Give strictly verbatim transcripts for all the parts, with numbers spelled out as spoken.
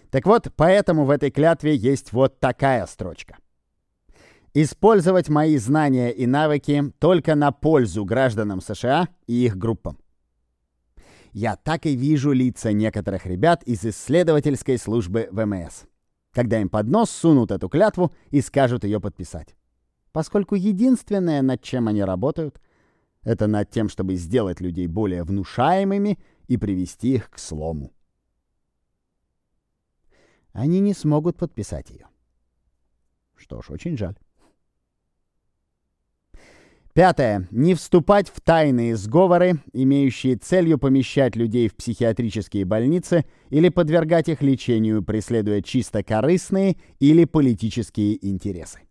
Так вот, поэтому в этой клятве есть вот такая строчка. Использовать мои знания и навыки только на пользу гражданам США и их группам. Я так и вижу лица некоторых ребят из исследовательской службы вэ эм эс, когда им под нос сунут эту клятву и скажут ее подписать. Поскольку единственное, над чем они работают, это над тем, чтобы сделать людей более внушаемыми и привести их к слому. Они не смогут подписать ее. Что ж, очень жаль. Пятое. Не вступать в тайные сговоры, имеющие целью помещать людей в психиатрические больницы или подвергать их лечению, преследуя чисто корыстные или политические интересы.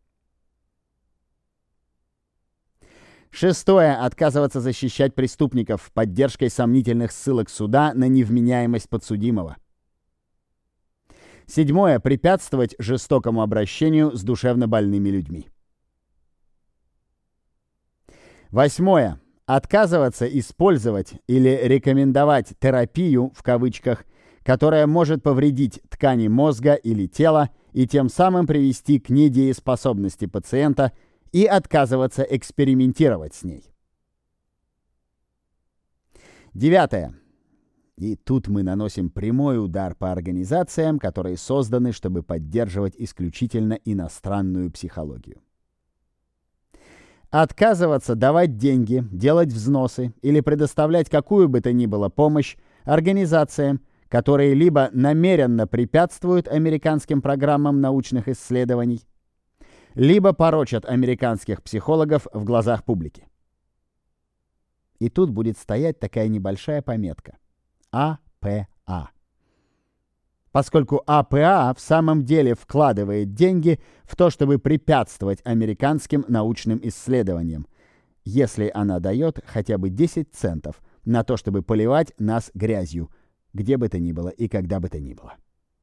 Шестое. Отказываться защищать преступников поддержкой сомнительных ссылок суда на невменяемость подсудимого. Седьмое. Препятствовать жестокому обращению с душевнобольными людьми. Восьмое. Отказываться использовать или рекомендовать терапию, в кавычках, которая может повредить ткани мозга или тела и тем самым привести к недееспособности пациента, и отказываться экспериментировать с ней. Девятое. И тут мы наносим прямой удар по организациям, которые созданы, чтобы поддерживать исключительно иностранную психологию. Отказываться давать деньги, делать взносы или предоставлять какую бы то ни было помощь организациям, которые либо намеренно препятствуют американским программам научных исследований, либо порочат американских психологов в глазах публики. И тут будет стоять такая небольшая пометка А П А. Поскольку А П А в самом деле вкладывает деньги в то, чтобы препятствовать американским научным исследованиям, если она дает хотя бы десять центов на то, чтобы поливать нас грязью, где бы то ни было и когда бы то ни было.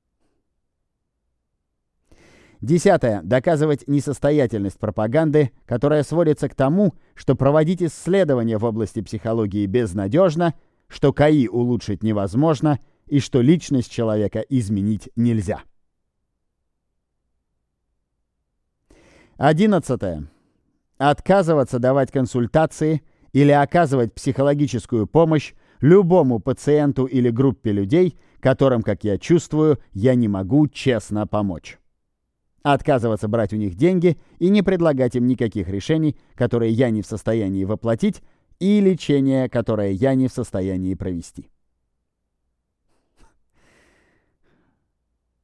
Десятое. Доказывать несостоятельность пропаганды, которая сводится к тому, что проводить исследования в области психологии безнадежно, что КАИ улучшить невозможно и что личность человека изменить нельзя. Одиннадцатое. Отказываться давать консультации или оказывать психологическую помощь любому пациенту или группе людей, которым, как я чувствую, я не могу честно помочь. Отказываться брать у них деньги и не предлагать им никаких решений, которые я не в состоянии воплотить, и лечение, которое я не в состоянии провести.